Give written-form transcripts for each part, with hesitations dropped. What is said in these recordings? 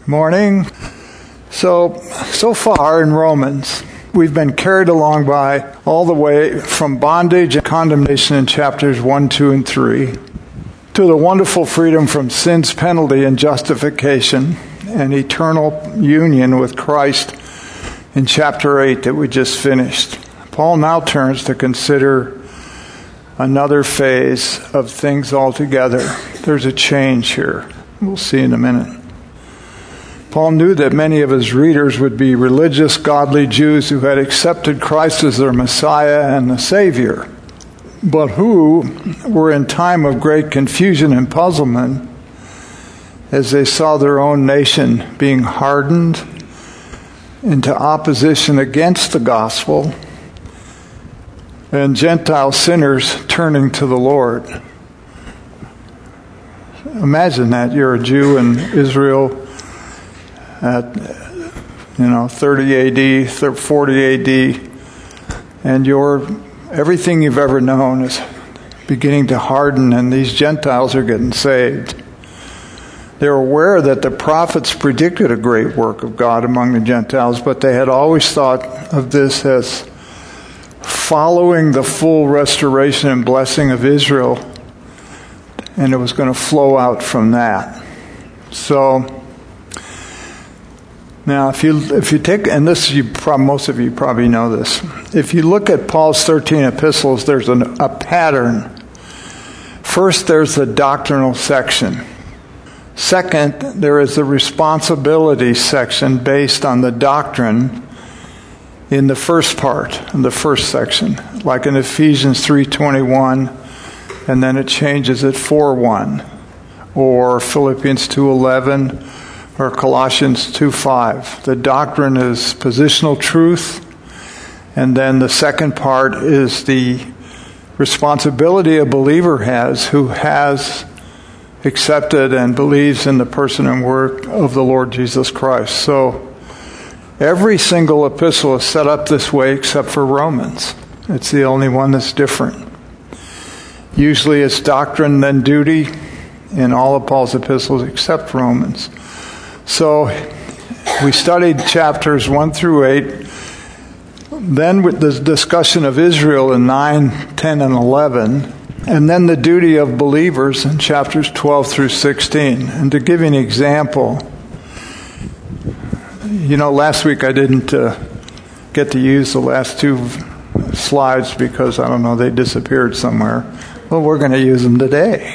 Morning. So far in Romans, we've been carried along by all the way from bondage and condemnation in chapters 1, 2, and 3 to the wonderful freedom from sin's penalty and justification and eternal union with Christ in chapter 8 that we just finished. Paul now turns to consider another phase of things altogether. There's a change here. We'll see in a minute. Paul knew that many of his readers would be religious, godly Jews who had accepted Christ as their Messiah and the Savior, but who were in time of great confusion and puzzlement as they saw their own nation being hardened into opposition against the gospel and Gentile sinners turning to the Lord. Imagine that you're a Jew in Israel at 30 AD, 40 AD, and everything you've ever known is beginning to harden, and these Gentiles are getting saved. They're aware that the prophets predicted a great work of God among the Gentiles, but they had always thought of this as following the full restoration and blessing of Israel, and it was going to flow out from that. So now, if you take, and this most of you probably know this, if you look at Paul's 13 epistles, there's a pattern. First, there's the doctrinal section. Second, there is the responsibility section based on the doctrine in the first part, in the first section, like in Ephesians 3:21, and then it changes at 4:1, or Philippians 2:11, or Colossians 2:5. The doctrine is positional truth, and then the second part is the responsibility a believer has who has accepted and believes in the person and work of the Lord Jesus Christ. So every single epistle is set up this way except for Romans. It's the only one that's different. Usually it's doctrine then duty in all of Paul's epistles except Romans. So we studied chapters 1 through 8, then with the discussion of Israel in 9, 10, and 11, and then the duty of believers in chapters 12 through 16. And to give you an example, last week I didn't get to use the last two slides because, they disappeared somewhere. Well, we're going to use them today.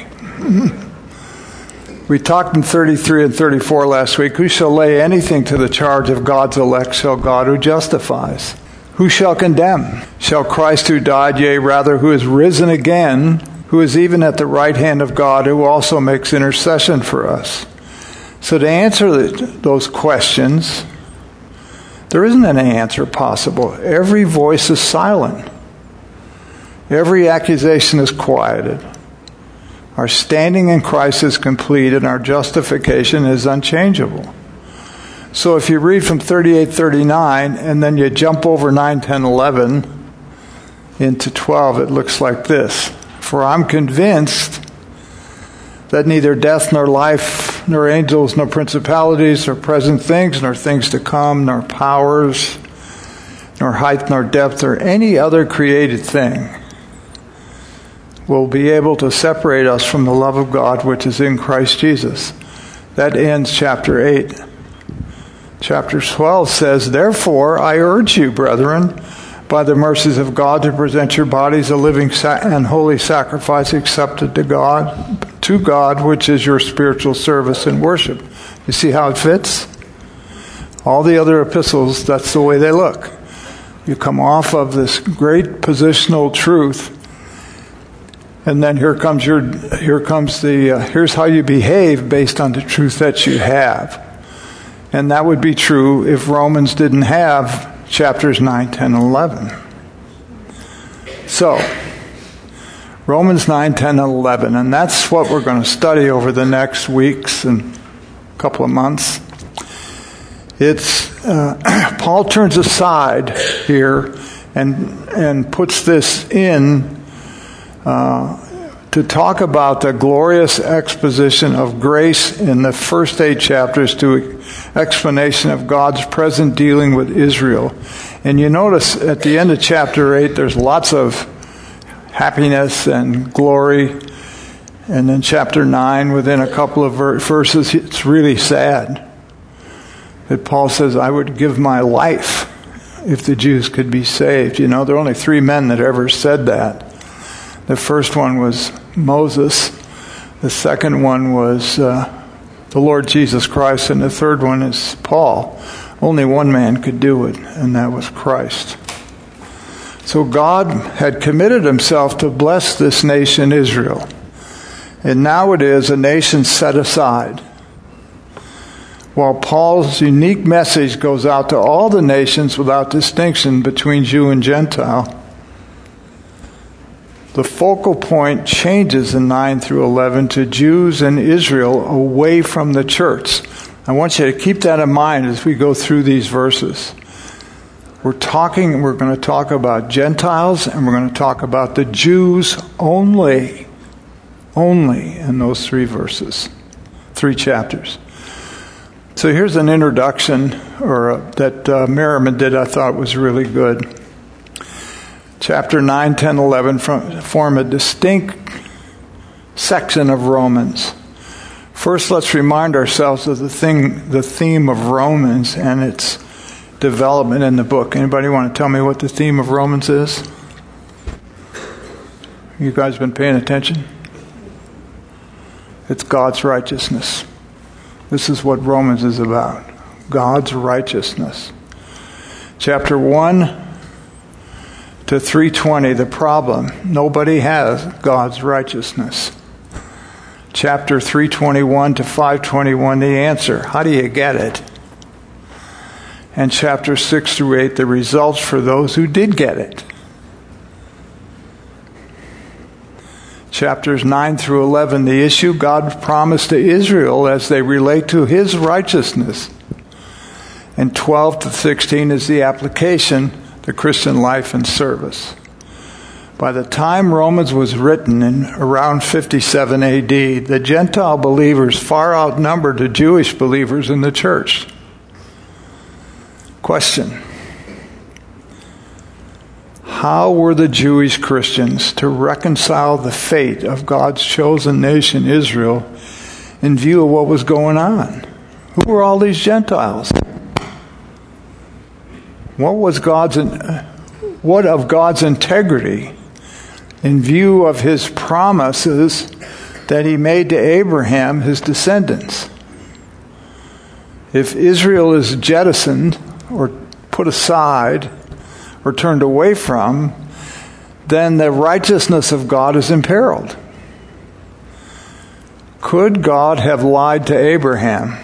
We talked in 33 and 34 last week. Who shall lay anything to the charge of God's elect? Shall God who justifies? Who shall condemn? Shall Christ who died, yea, rather, who is risen again, who is even at the right hand of God, who also makes intercession for us? So to answer those questions, there isn't any answer possible. Every voice is silent. Every accusation is quieted. Our standing in Christ is complete, and our justification is unchangeable. So if you read from 38, 39, and then you jump over 9, 10, 11 into 12, it looks like this. For I'm convinced that neither death nor life, nor angels, nor principalities, nor present things, nor things to come, nor powers, nor height, nor depth, or any other created thing will be able to separate us from the love of God which is in Christ Jesus. That ends chapter 8. Chapter 12 says, Therefore I urge you, brethren, by the mercies of God, to present your bodies a living and holy sacrifice accepted to God, which is your spiritual service and worship. You see how it fits? All the other epistles, that's the way they look. You come off of this great positional truth, and then here's how you behave based on the truth that you have. And that would be true if Romans didn't have chapters 9, 10, and 11. So, Romans 9, 10, and 11. And that's what we're going to study over the next weeks and a couple of months. It's Paul turns aside here and puts this in to to talk about the glorious exposition of grace in the first 8 chapters to explanation of God's present dealing with Israel. And you notice at the end of chapter 8, there's lots of happiness and glory. And then chapter 9, within a couple of verses, it's really sad that Paul says, I would give my life if the Jews could be saved. You know, there are only 3 men that ever said that. The first one was Moses. The second one was the Lord Jesus Christ. And the third one is Paul. Only one man could do it, and that was Christ. So God had committed himself to bless this nation, Israel. And now it is a nation set aside. While Paul's unique message goes out to all the nations without distinction between Jew and Gentile, the focal point changes in 9 through 11 to Jews and Israel away from the church. I want you to keep that in mind as we go through these verses. We're going to talk about Gentiles, and we're going to talk about the Jews only in those 3 verses, 3 chapters. So here's an introduction that Merriman did I thought was really good. Chapter 9, 10, 11 form a distinct section of Romans. First, let's remind ourselves of the theme of Romans and its development in the book. Anybody want to tell me what the theme of Romans is? You guys been paying attention? It's God's righteousness. This is what Romans is about. God's righteousness. Chapter 1 to 320, the problem. Nobody has God's righteousness. Chapter 321 to 521, the answer. How do you get it? And chapter 6 through 8, the results for those who did get it. Chapters 9 through 11, the issue God promised to Israel as they relate to his righteousness. And 12 to 16 is the application, the Christian life and service. By the time Romans was written in around 57 AD, the Gentile believers far outnumbered the Jewish believers in the church. Question: how were the Jewish Christians to reconcile the fate of God's chosen nation, Israel, in view of what was going on? Who were all these Gentiles? What of God's integrity in view of his promises that he made to Abraham, his descendants? If Israel is jettisoned or put aside or turned away from, then the righteousness of God is imperiled. Could God have lied to Abraham?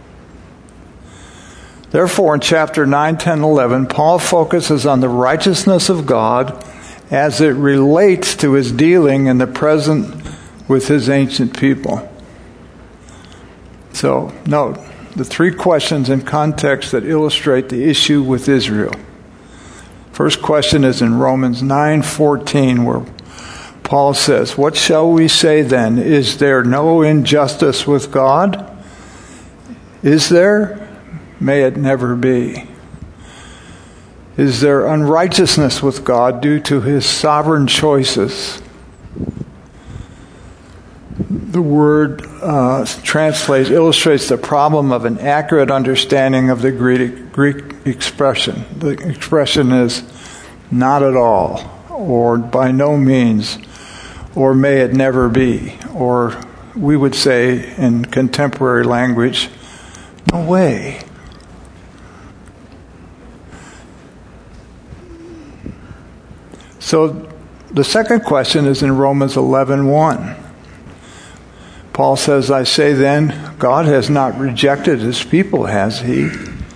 Therefore, in chapter 9, 10, 11, Paul focuses on the righteousness of God as it relates to his dealing in the present with his ancient people. So, note the 3 questions in context that illustrate the issue with Israel. First question is in Romans 9:14, where Paul says, "What shall we say then? Is there no injustice with God? Is there? May it never be. Is there unrighteousness with God due to his sovereign choices?" The word illustrates the problem of an accurate understanding of the Greek expression. The expression is "not at all," or "by no means," or "may it never be," or we would say in contemporary language, "no way." So the second question is in Romans 11:1. Paul says, "I say then, God has not rejected his people, has he?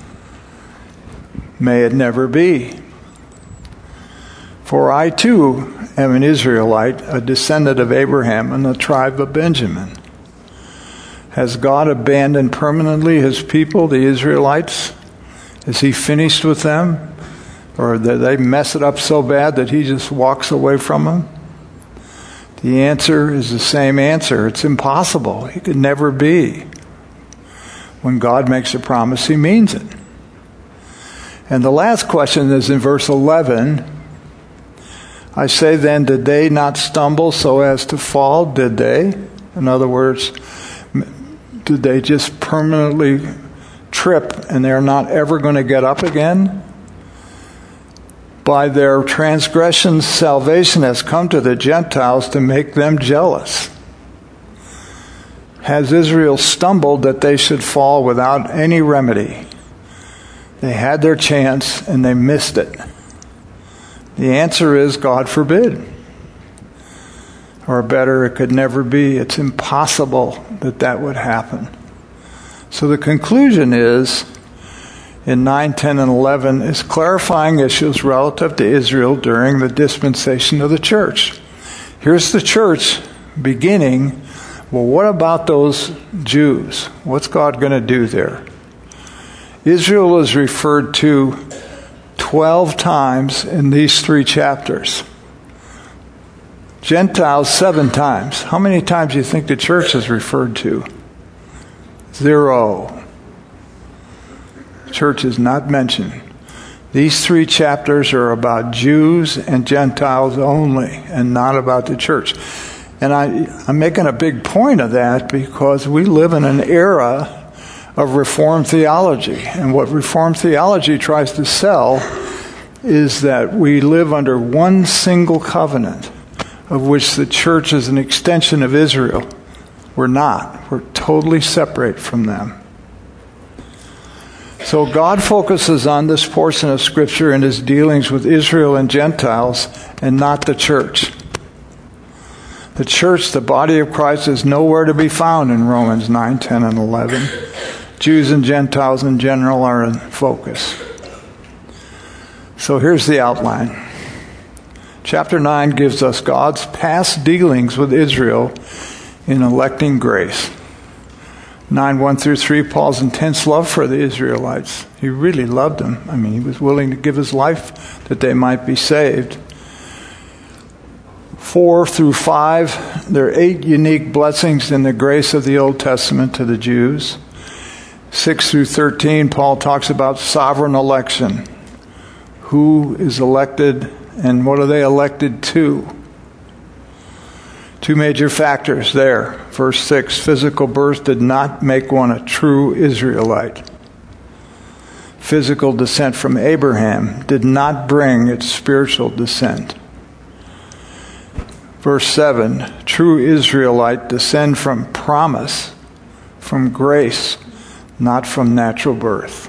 May it never be. For I too am an Israelite, a descendant of Abraham and the tribe of Benjamin. Has God abandoned permanently his people, the Israelites? Is he finished with them? Or did they mess it up so bad that he just walks away from them? The answer is the same answer. It's impossible. It could never be. When God makes a promise, he means it. And the last question is in verse 11. I say then, did they not stumble so as to fall? Did they? In other words, did they just permanently trip and they're not ever going to get up again? By their transgressions, salvation has come to the Gentiles to make them jealous. Has Israel stumbled that they should fall without any remedy? They had their chance and they missed it. The answer is, God forbid. Or better, it could never be. It's impossible that that would happen. So the conclusion is, in 9, 10, and 11, is clarifying issues relative to Israel during the dispensation of the church. Here's the church beginning. Well, what about those Jews? What's God going to do there? Israel is referred to 12 times in these 3 chapters. Gentiles 7 times. How many times do you think the church is referred to? 0. Church is not mentioned. These 3 chapters are about Jews and Gentiles only, and not about the church. And I'm making a big point of that because we live in an era of Reformed theology. And what Reformed theology tries to sell is that we live under one single covenant, of which the church is an extension of Israel. We're not. We're totally separate from them. So God focuses on this portion of Scripture in his dealings with Israel and Gentiles, and not the church. The church, the body of Christ, is nowhere to be found in Romans 9, 10, and 11. Jews and Gentiles in general are in focus. So here's the outline. Chapter 9 gives us God's past dealings with Israel in electing grace. 9, 1 through 3, Paul's intense love for the Israelites. He really loved them. I mean, he was willing to give his life that they might be saved. 4 through 5, there are 8 unique blessings in the grace of the Old Testament to the Jews. 6 through 13, Paul talks about sovereign election. Who is elected and what are they elected to? 2 major factors there. Verse 6, physical birth did not make one a true Israelite. Physical descent from Abraham did not bring its spiritual descent. Verse 7, true Israelite descend from promise, from grace, not from natural birth.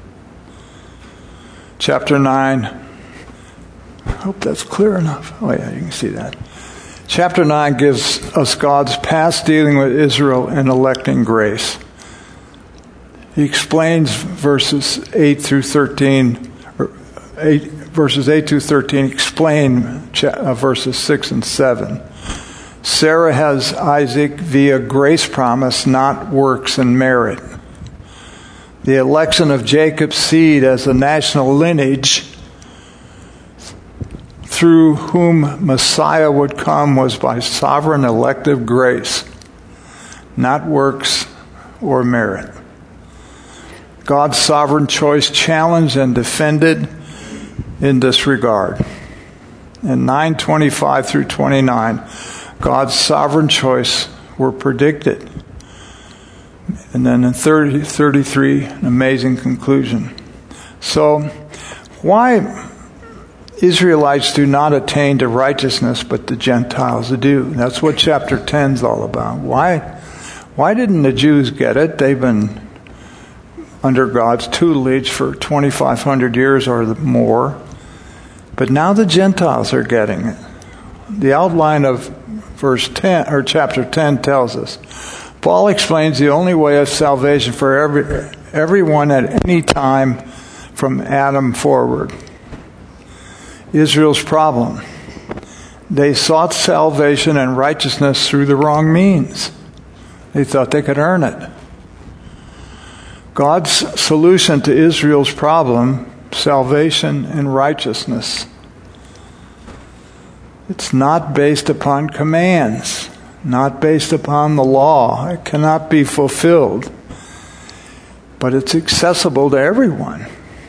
Chapter 9, I hope that's clear enough. Oh yeah, you can see that. Chapter 9 gives us God's past dealing with Israel in electing grace. He explains verses 8 through 13, verses 8 through 13 explain verses 6 and 7. Sarah has Isaac via grace promise, not works and merit. The election of Jacob's seed as a national lineage through whom Messiah would come was by sovereign elective grace, not works or merit. God's sovereign choice challenged and defended in this regard. In 9:25 through 29, God's sovereign choice were predicted. And then in 33, an amazing conclusion. So, why Israelites do not attain to righteousness, but the Gentiles do? That's what chapter 10 is all about. Why didn't the Jews get it? They've been under God's tutelage for 2,500 years or more. But now the Gentiles are getting it. The outline of verse 10 or chapter 10 tells us. Paul explains the only way of salvation for everyone at any time from Adam forward. Israel's problem. They sought salvation and righteousness through the wrong means. They thought they could earn it. God's solution to Israel's problem, salvation and righteousness. It's not based upon commands, not based upon the law. It cannot be fulfilled. But it's accessible to everyone.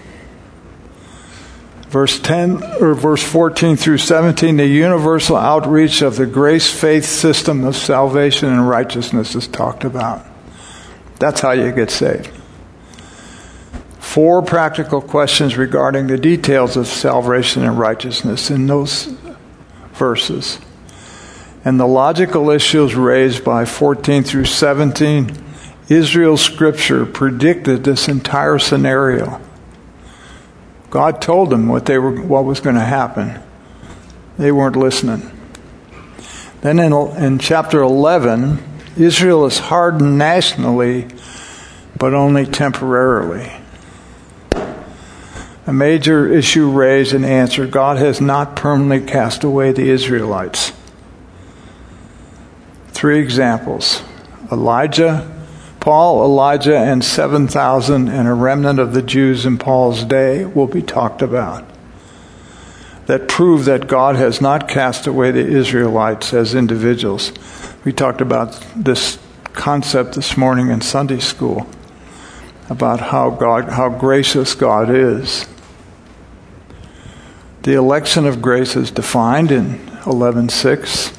Verse 14 through 17, the universal outreach of the grace-faith system of salvation and righteousness is talked about. That's how you get saved. 4 practical questions regarding the details of salvation and righteousness in those verses. And the logical issues raised by 14 through 17, Israel's scripture predicted this entire scenario. God told them what was going to happen. They weren't listening. Then in chapter 11, Israel is hardened nationally, but only temporarily. A major issue raised and answered: God has not permanently cast away the Israelites. 3 examples: Paul, Elijah, and 7,000 and a remnant of the Jews in Paul's day will be talked about, that prove that God has not cast away the Israelites as individuals. We talked about this concept this morning in Sunday school, about how gracious God is. The election of grace is defined in 11:6.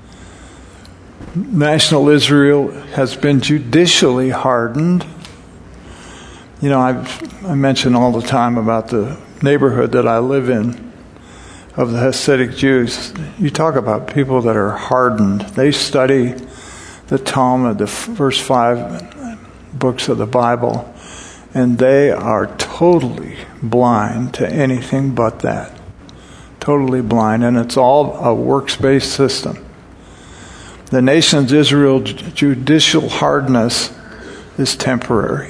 National Israel has been judicially hardened. You know, I mention all the time about the neighborhood that I live in of the Hasidic Jews. You talk about people that are hardened. They study the Talmud, the first 5 books of the Bible, and they are totally blind to anything but that. Totally blind, and it's all a works-based system. The nation's Israel's judicial hardness is temporary.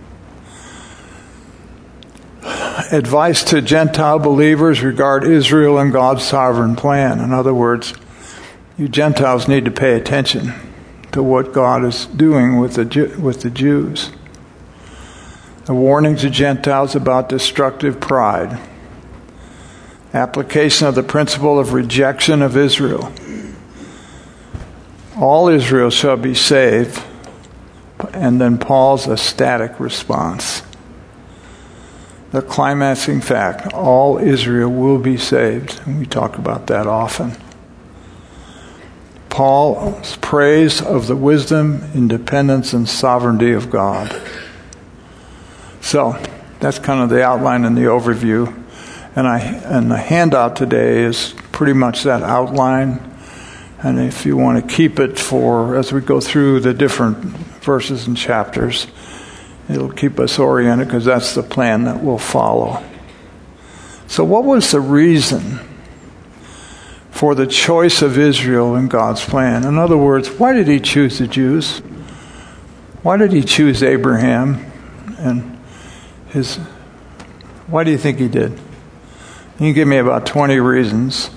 Advice to Gentile believers regard Israel and God's sovereign plan. In other words, you Gentiles need to pay attention to what God is doing with the Jews. A warning to Gentiles about destructive pride. Application of the principle of rejection of Israel. All Israel shall be saved, and then Paul's ecstatic response. The climaxing fact: all Israel will be saved, and we talk about that often. Paul's praise of the wisdom, independence, and sovereignty of God. So, that's kind of the outline and the overview. And the handout today is pretty much that outline. And if you want to keep it for, as we go through the different verses and chapters, it'll keep us oriented, because that's the plan that we'll follow. So what was the reason for the choice of Israel in God's plan? In other words, why did he choose the Jews? Why did he choose Abraham? Why do you think he did? You can give me about 20 reasons.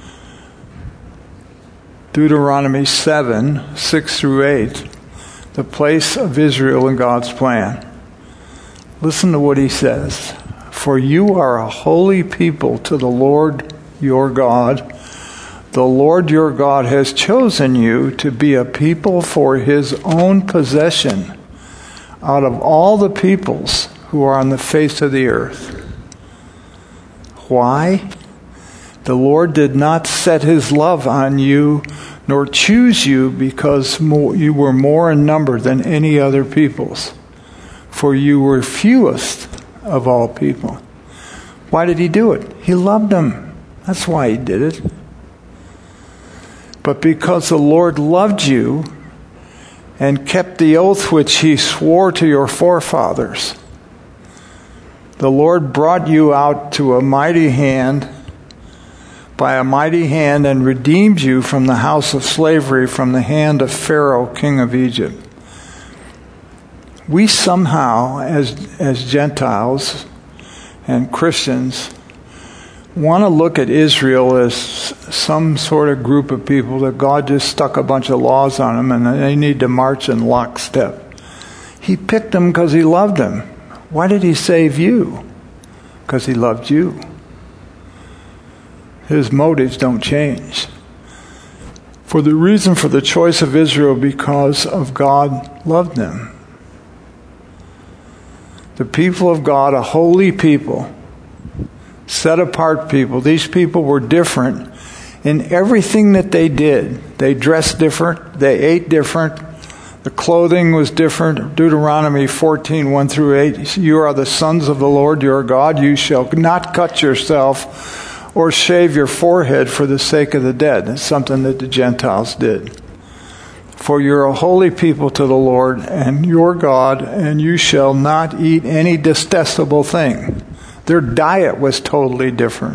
Deuteronomy 7:6-8, the place of Israel in God's plan. Listen to what he says. For you are a holy people to the Lord your God. The Lord your God has chosen you to be a people for his own possession out of all the peoples who are on the face of the earth. Why? The Lord did not set his love on you, nor choose you because you were more in number than any other peoples, for you were fewest of all people. Why did he do it? He loved them. That's why he did it. But because the Lord loved you and kept the oath which he swore to your forefathers, the Lord brought you out by a mighty hand, and redeemed you from the house of slavery, from the hand of Pharaoh, king of Egypt. We somehow, as Gentiles and Christians, want to look at Israel as some sort of group of people that God just stuck a bunch of laws on them and they need to march in lockstep. He picked them because he loved them. Why did he save you? Because he loved you. his motives don't change. For the reason for the choice of Israel, because of God loved them. The people of God, a holy people, set apart people. These people were different in everything that they did. They dressed different. They ate different. The clothing was different. Deuteronomy 14, 1 through 8. You are the sons of the Lord your God. You shall not cut yourself or shave your forehead for the sake of the dead. That's something that the Gentiles did. For you're a holy people to the Lord and your God, and you shall not eat any detestable thing. Their diet was totally different.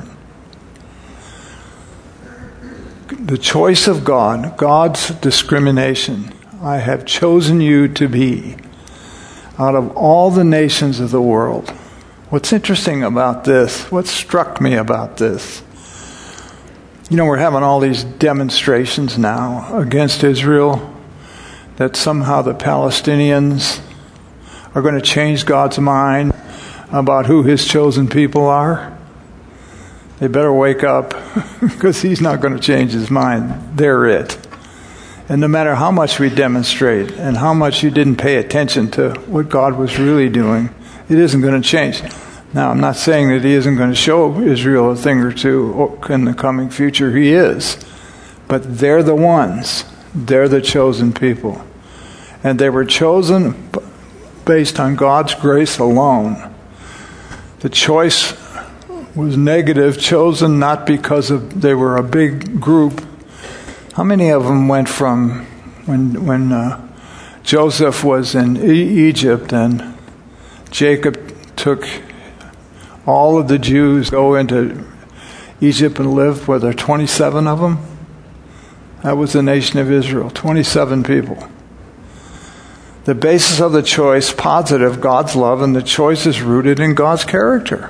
The choice of God, God's discrimination. I have chosen you to be out of all the nations of the world. What's interesting about this, what struck me about this, we're having all these demonstrations now against Israel, that somehow the Palestinians are going to change God's mind about who his chosen people are. They better wake up, because he's not going to change his mind. They're it. And no matter how much we demonstrate and how much you didn't pay attention to what God was really doing, it isn't going to change. Now, I'm not saying that he isn't going to show Israel a thing or two in the coming future. He is. But they're the ones. They're the chosen people. And they were chosen based on God's grace alone. The choice was negative, chosen not because they were a big group. How many of them went from when Joseph was in Egypt and Jacob took all of the Jews go into Egypt and live? Were there 27 of them? That was the nation of Israel, 27 people. The basis of the choice, positive, God's love, and the choice is rooted in God's character.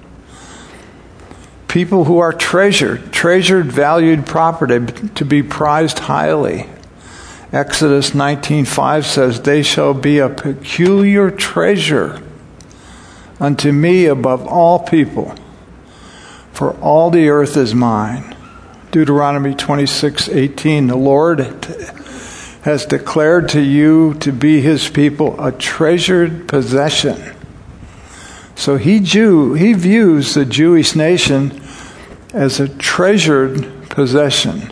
People who are treasured, valued property to be prized highly. Exodus 19:5 says, they shall be a peculiar treasure unto me above all people, for all the earth is mine. Deuteronomy 26:18, the Lord has declared to you to be his people a treasured possession. So he views the Jewish nation as a treasured possession.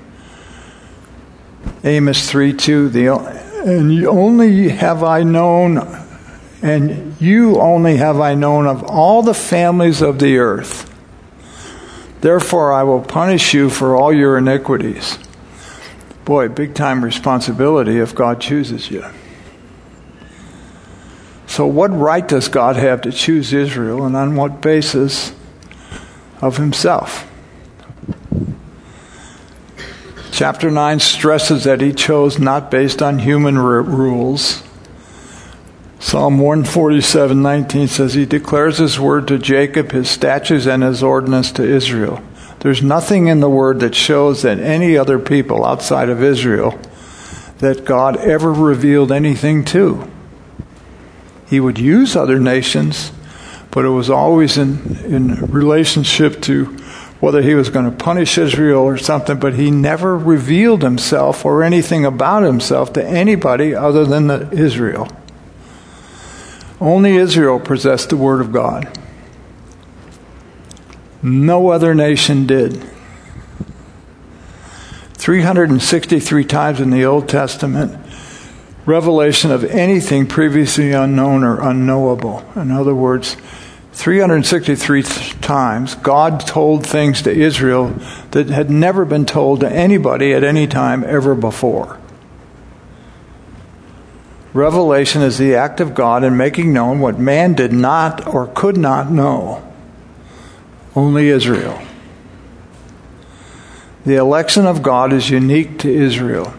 Amos 3:2, and you only have I known of all the families of the earth. Therefore I will punish you for all your iniquities. Boy, big time responsibility if God chooses you. So what right does God have to choose Israel, and on what basis of himself? Chapter 9 stresses that he chose not based on human rules. Psalm 147:19 says he declares his word to Jacob, his statutes and his ordinance to Israel. There's nothing in the word that shows that any other people outside of Israel that God ever revealed anything to. He would use other nations, but it was always in relationship to whether he was going to punish Israel or something, but he never revealed himself or anything about himself to anybody other than Israel. Only Israel possessed the Word of God. No other nation did. 363 times in the Old Testament, revelation of anything previously unknown or unknowable. In other words, 363 times God told things to Israel that had never been told to anybody at any time ever before. Revelation is the act of God in making known what man did not or could not know. Only Israel. The election of God is unique to Israel.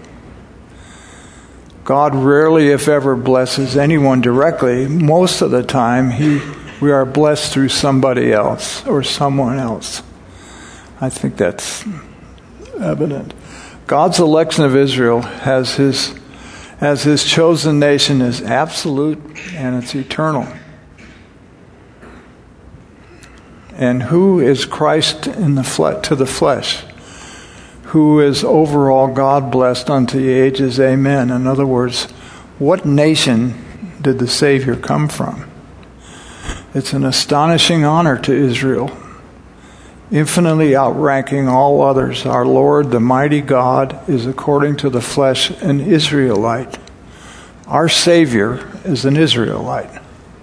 God rarely, if ever, blesses anyone directly. Most of the time, we are blessed through somebody else or someone else. I think that's evident. God's election of Israel as his chosen nation is absolute and it's eternal. And who is Christ in the to the flesh? Who is overall God blessed unto the ages? Amen. In other words, what nation did the Savior come from? It's an astonishing honor to Israel, infinitely outranking all others. Our Lord, the mighty God, is according to the flesh an Israelite. Our Savior is an Israelite.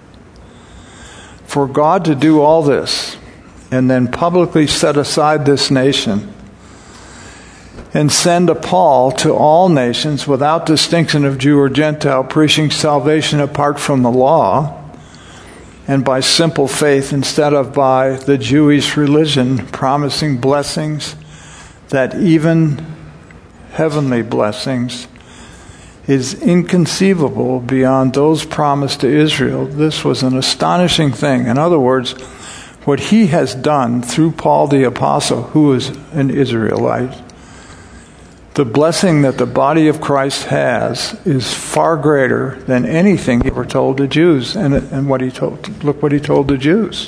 For God to do all this and then publicly set aside this nation and send a Paul to all nations without distinction of Jew or Gentile, preaching salvation apart from the law and by simple faith instead of by the Jewish religion, promising blessings that even heavenly blessings is inconceivable beyond those promised to Israel. This was an astonishing thing. In other words, what he has done through Paul the Apostle, who is an Israelite, the blessing that the body of Christ has is far greater than anything he ever told the Jews. And what he told, look what he told the Jews.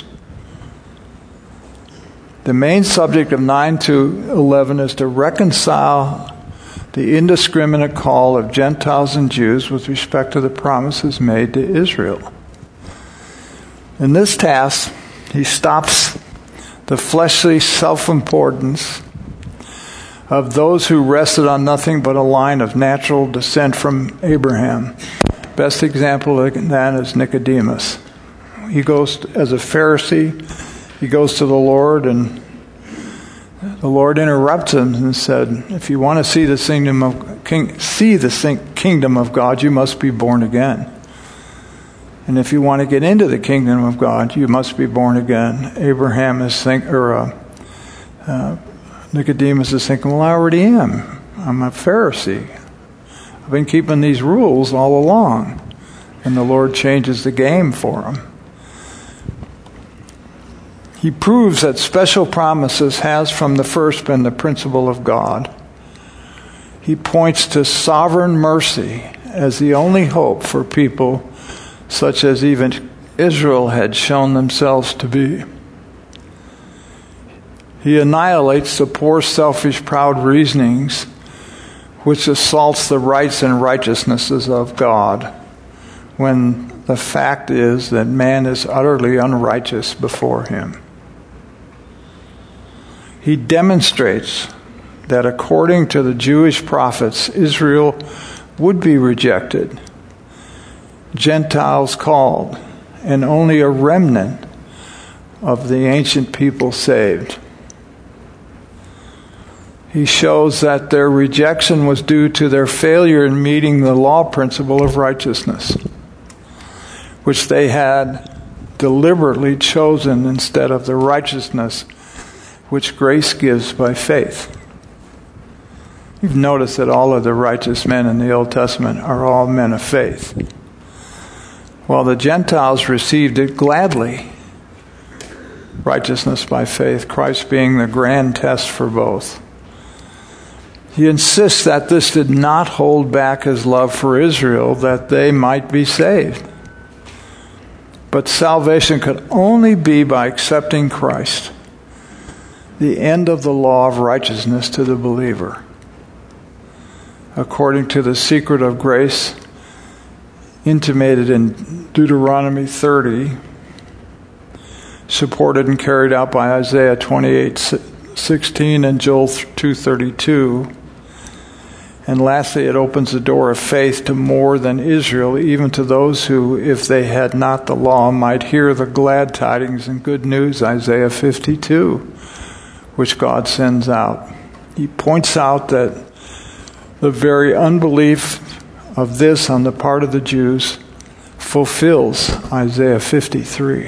The main subject of 9-11 is to reconcile the indiscriminate call of Gentiles and Jews with respect to the promises made to Israel. In this task, he stops the fleshly self-importance of those who rested on nothing but a line of natural descent from Abraham. Best example of that is Nicodemus. He goes as a Pharisee, he goes to the Lord, and the Lord interrupts him and said, if you want to see the kingdom of God, you must be born again. And if you want to get into the kingdom of God, you must be born again. Nicodemus is thinking, well, I already am. I'm a Pharisee. I've been keeping these rules all along. And the Lord changes the game for him. He proves that special promises has from the first been the principle of God. He points to sovereign mercy as the only hope for people such as even Israel had shown themselves to be. He annihilates the poor, selfish, proud reasonings which assaults the rights and righteousnesses of God, when the fact is that man is utterly unrighteous before him. He demonstrates that according to the Jewish prophets, Israel would be rejected, Gentiles called, and only a remnant of the ancient people saved. He shows that their rejection was due to their failure in meeting the law principle of righteousness, which they had deliberately chosen instead of the righteousness which grace gives by faith. You've noticed that all of the righteous men in the Old Testament are all men of faith. While the Gentiles received it gladly, righteousness by faith, Christ being the grand test for both. He insists that this did not hold back his love for Israel, that they might be saved. But salvation could only be by accepting Christ, the end of the law of righteousness to the believer. According to the secret of grace intimated in Deuteronomy 30, supported and carried out by Isaiah 28:16 and Joel 2:32. And lastly, it opens the door of faith to more than Israel, even to those who, if they had not the law, might hear the glad tidings and good news, Isaiah 52, which God sends out. He points out that the very unbelief of this on the part of the Jews fulfills Isaiah 53.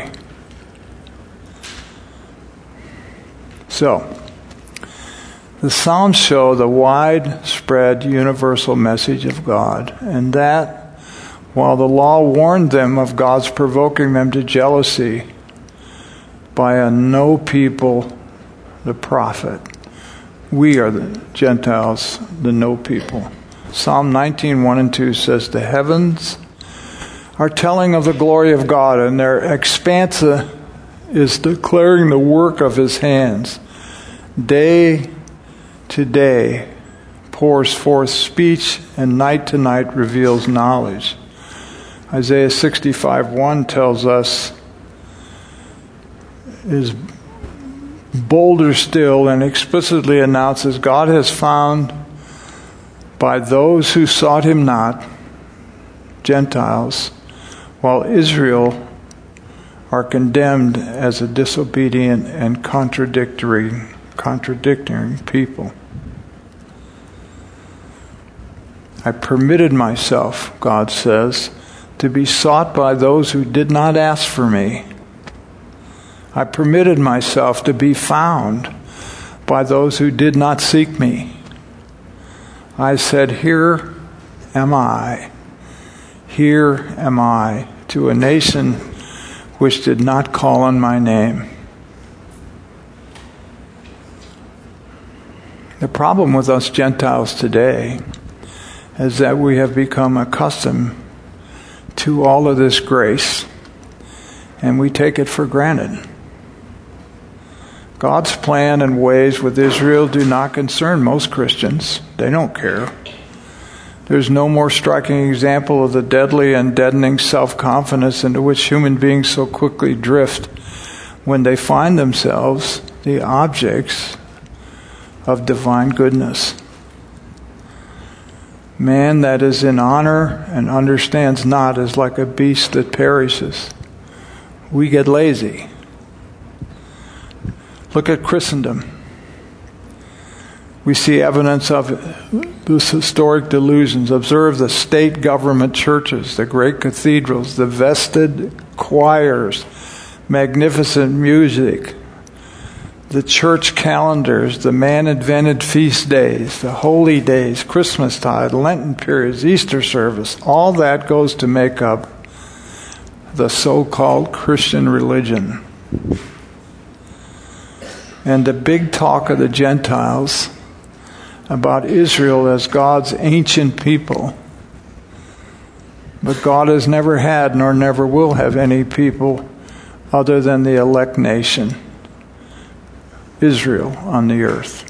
So, the Psalms show the widespread universal message of God, and that while the law warned them of God's provoking them to jealousy by a no people, the prophet, we are the Gentiles, the no people. Psalm 19:1 and 2 says, the heavens are telling of the glory of God, and their expanse is declaring the work of his hands. Day to day pours forth speech, and night to night reveals knowledge. Isaiah 65:1 tells us, is bolder still and explicitly announces, God has found by those who sought him not, Gentiles, while Israel are condemned as a disobedient and contradictory people. I permitted myself, God says, to be sought by those who did not ask for me. I permitted myself to be found by those who did not seek me. I said, here am I to a nation which did not call on my name. The problem with us Gentiles today is that we have become accustomed to all of this grace, and we take it for granted. God's plan and ways with Israel do not concern most Christians. They don't care. There's no more striking example of the deadly and deadening self-confidence into which human beings so quickly drift when they find themselves the objects of divine goodness. Man that is in honor and understands not is like a beast that perishes. We get lazy. Look at Christendom. We see evidence of this historic delusions. Observe the state government churches, the great cathedrals, the vested choirs, magnificent music, the church calendars, the man-invented feast days, the holy days, Christmastide, Lenten periods, Easter service. All that goes to make up the so-called Christian religion. And the big talk of the Gentiles about Israel as God's ancient people. But God has never had nor never will have any people other than the elect nation, Israel, on the earth.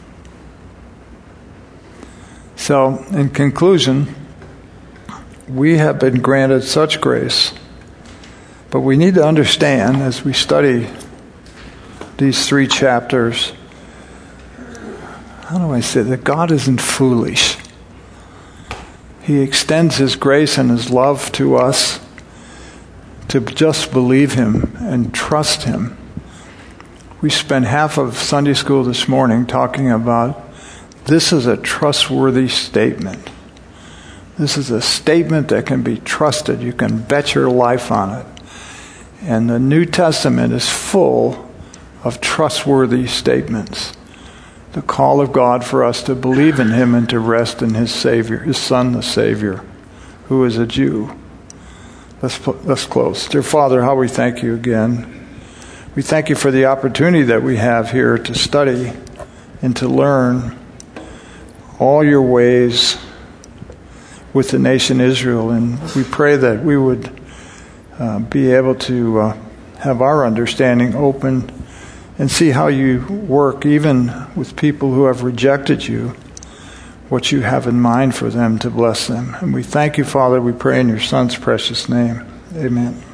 So, in conclusion, we have been granted such grace, but we need to understand as we study these 3 chapters, how do I say that God isn't foolish. He extends his grace and his love to us to just believe him and trust him. We spent half of Sunday school this morning talking about this is a trustworthy statement. This is a statement that can be trusted. You can bet your life on it. And the New Testament is full of trustworthy statements. The call of God for us to believe in him and to rest in his Savior, his Son, the Savior, who is a Jew. Let's close. Dear Father, how we thank you again. We thank you for the opportunity that we have here to study and to learn all your ways with the nation Israel. And we pray that we would be able to have our understanding open and see how you work, even with people who have rejected you, what you have in mind for them to bless them. And we thank you, Father. We pray in your Son's precious name. Amen.